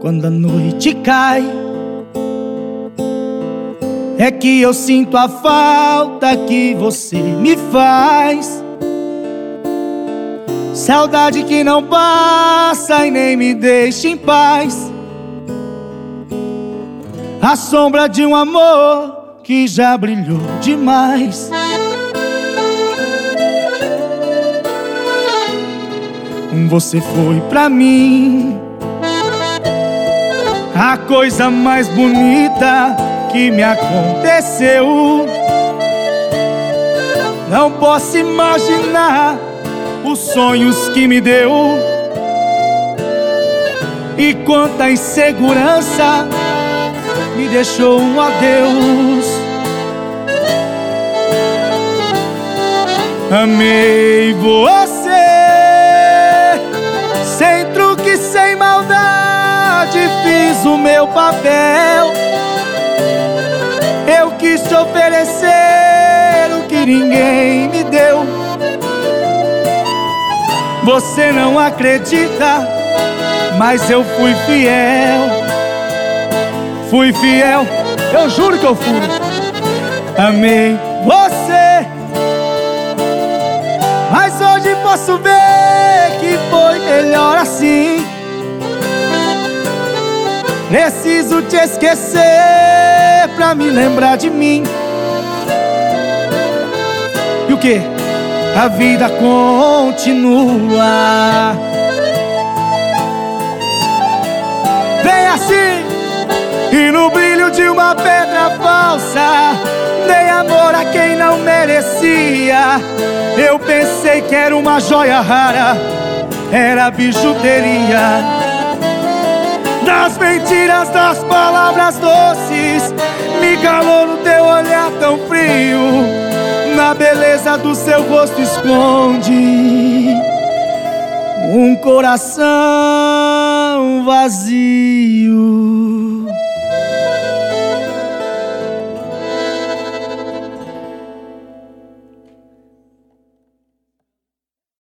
quando a noite cai, é que eu sinto a falta que você me faz. Saudade que não passa e nem me deixa em paz. A sombra de um amor que já brilhou demais. Você foi pra mim a coisa mais bonita que me aconteceu. Não posso imaginar os sonhos que me deu e quanta insegurança me deixou um adeus. Amei você sem truque, sem maldade, fiz o meu papel. Eu quis te oferecer o que ninguém me deu. Você não acredita, mas eu fui fiel. Fui fiel, eu juro que eu fui. Amei você, mas hoje posso ver que foi melhor assim. Preciso te esquecer pra me lembrar de mim. E o que? A vida continua. Vem assim, e no brilho de uma pedra falsa dei amor a quem não merecia. Eu pensei que era uma joia rara, era bijuteria. Das mentiras, das palavras doces, me calou no teu olhar tão frio. Na beleza do seu rosto esconde um coração vazio.